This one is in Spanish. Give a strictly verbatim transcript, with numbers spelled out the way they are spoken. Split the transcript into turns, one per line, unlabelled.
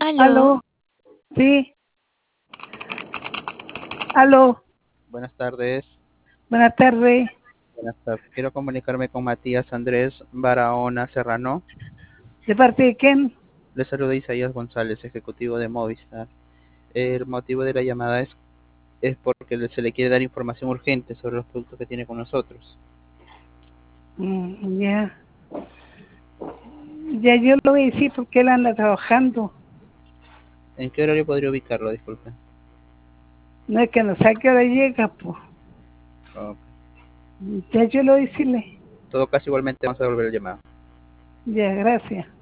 Aló.
Aló, sí, aló,
Buenas tardes.
buenas tardes.
Buenas tardes. Quiero comunicarme con Matías Andrés Barahona Serrano.
¿De parte de quién?
Le saluda Isaías González, ejecutivo de Movistar. El motivo de la llamada es, es porque le- se le quiere dar información urgente sobre los productos que tiene con nosotros.
Mm, ya, ya yo lo voy a decir porque él anda trabajando.
¿En qué horario podría ubicarlo? Disculpe.
No es que no sé a qué hora llega, pues.
Ok.
Ya yo lo voy a decirle.
En todo caso, igualmente vamos a devolver el llamado.
Ya, gracias.